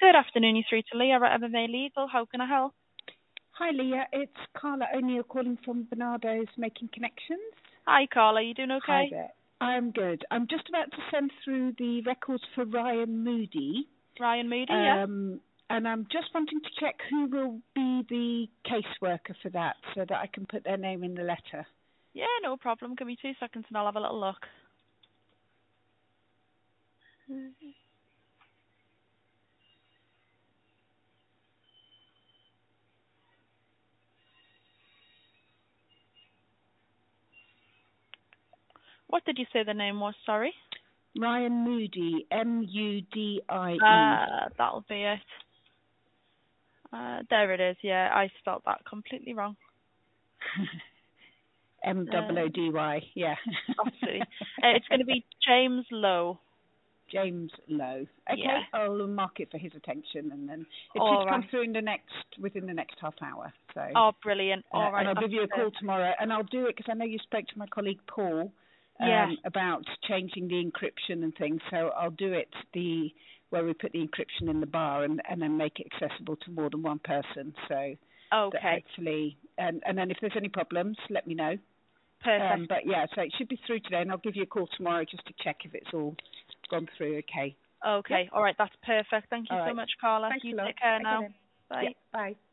Good afternoon, you're through to Leah at MMA Legal. How can I help? Hi, Leah. It's Carla O'Neill calling from Bernardo's Making Connections. Hi, Carla. You doing okay? Hi there. I'm good. I'm just about to send through the records for Ryan Moody. Ryan Moody, yeah. And I'm just wanting to check who will be the caseworker for that so that I can put their name in the letter. Yeah, no problem. Give me 2 seconds and I'll have a little look. What did you say the name was, sorry? Ryan Moody, M-U-D-I-E. That'll be it. There it is, yeah. I spelled that completely wrong. M-O-O-D-Y, yeah. Absolutely. It's going to be James Lowe. James Lowe. Okay, Yeah. I'll mark it for his attention, and then it All should come right. through within the next half hour. So. Oh, brilliant. All right. And I'll give you a call tomorrow, and I'll do it because I know you spoke to my colleague Paul about changing the encryption and things. So I'll do it where we put the encryption in the bar and then make it accessible to more than one person. So okay. Hopefully, and then if there's any problems, let me know. Perfect. But yeah, so it should be through today, and I'll give you a call tomorrow just to check if it's all gone through. Okay. Okay. Yep. All right. That's perfect. Thank you so much, Carla. Thanks You a lot. take care now. Then. Bye. Yep. Bye.